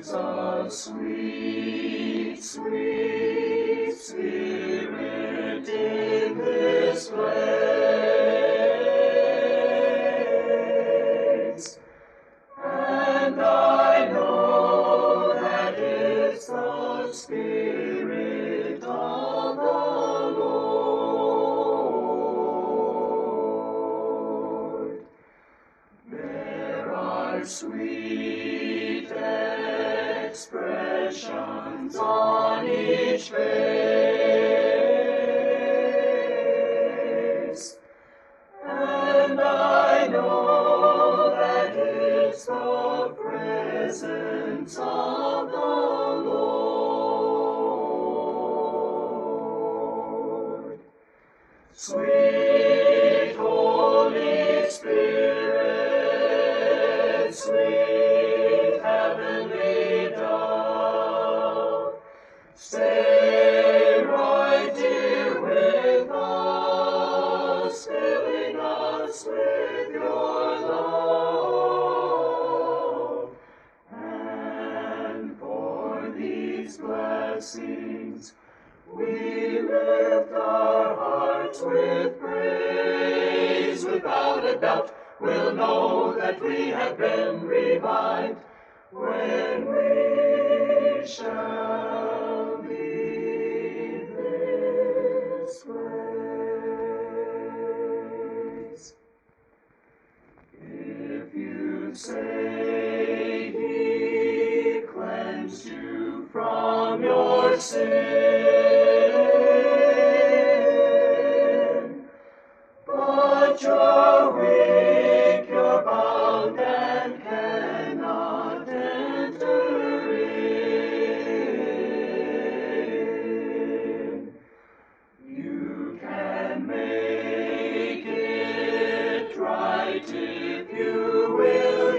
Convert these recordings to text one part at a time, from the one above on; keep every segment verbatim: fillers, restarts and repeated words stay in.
a sweet, sweet Spirit in this place, and I know that it's the Spirit of the Lord. There are sweet expressions on each face, and I know that it's the presence of the Lord. Sweet Holy Spirit, sweet heavenly dove, stay right here with us, filling us with your love. And for these blessings, we lift our hearts with praise. Without a doubt, we'll know that we have been revived when we shall leave this place. If you say He cleansed you from your sin, but you're weak, you're bound, and cannot enter in, you can make it right if you will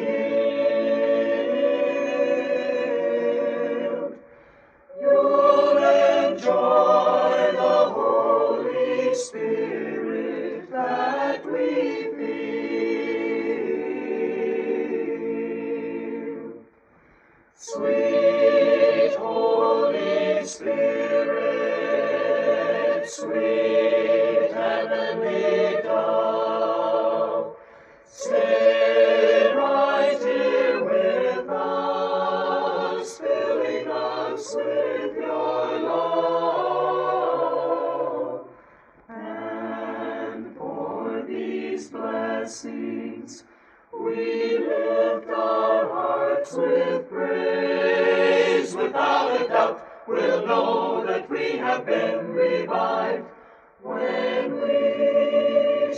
yield. You'll enjoy the Holy Spirit that we feel. Sweet Holy Spirit, sweet heavenly dove, stay right here with us, filling us with your love. And for these blessings, we lift our hearts with praise. Without a doubt, we'll know that we have been revived when we